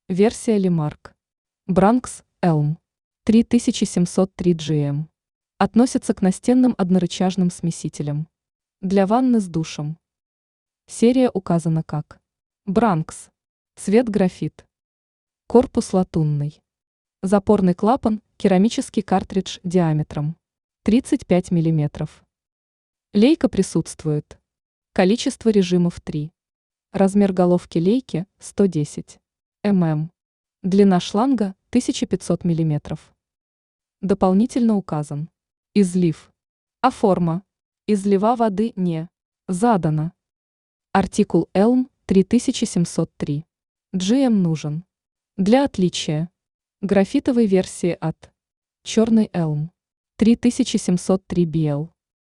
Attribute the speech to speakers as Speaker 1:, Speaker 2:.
Speaker 1: Версия Лимарк. Бранкс Elm 3703 GM. Относится к настенным однорычажным смесителям. Для ванны с душем. Серия указана как Бранкс. Цвет графит. Корпус латунный. Запорный клапан – керамический картридж диаметром 35 мм. Лейка присутствует. Количество режимов 3. Размер головки лейки – 110 мм. Длина шланга – 1500 мм. Дополнительно указан излив. А форма излива воды не задана. Артикул Elm 3703. GM нужен для отличия графитовой версии от черный Elm 3703 BL.